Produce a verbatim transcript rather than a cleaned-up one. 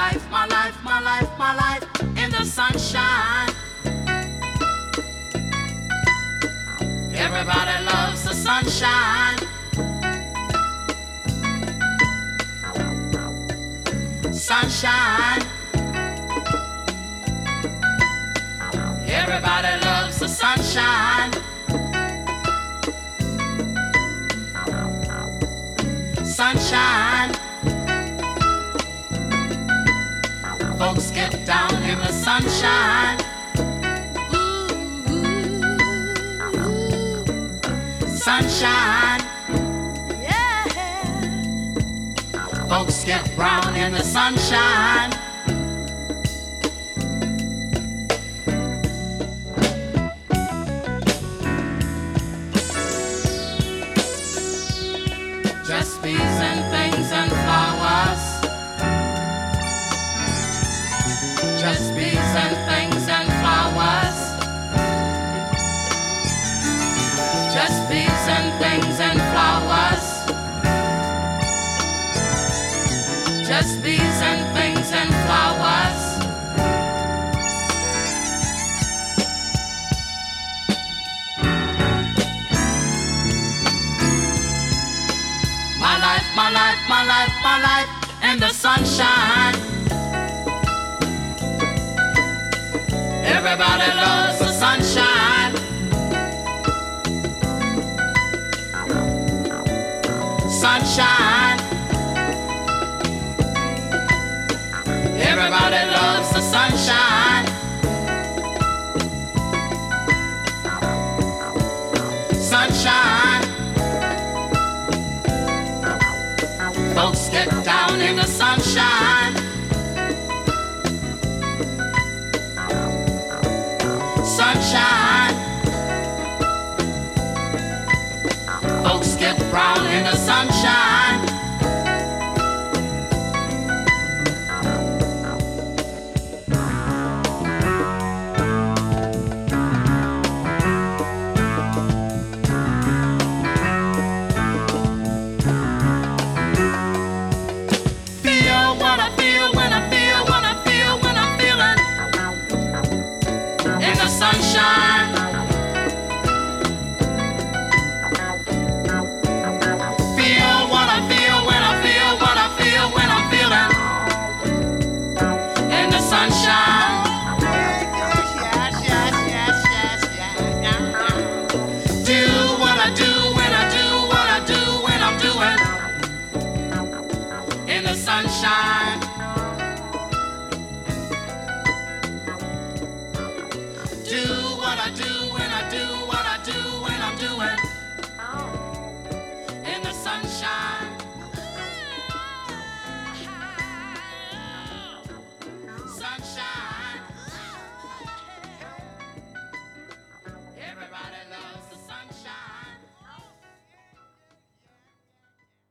life, my life, my life, my life in the sunshine. Everybody loves the sunshine. Sunshine. Everybody loves the sunshine. Sunshine. Folks get down in the sunshine. Sunshine. Yeah. Folks get brown in the sunshine. Just bees and things and flowers. Just bees and things and flowers. Just bees and things and flowers. Just bees and things and flowers. My life, my life, my life, my life in the sunshine. Everybody loves the sunshine. Sunshine. Everybody loves the sunshine. Sunshine. Folks get down in the sunshine. Sunshine. Folks get brown in the sunshine. Feel what I feel when I feel what I feel when I'm feeling in the sunshine. Feel what I feel when I feel what I feel when I'm feeling in the sunshine. Yes, yes, yes, yes, yes, yes, yes. Do what I do when I do what I do when I'm doing in the sunshine.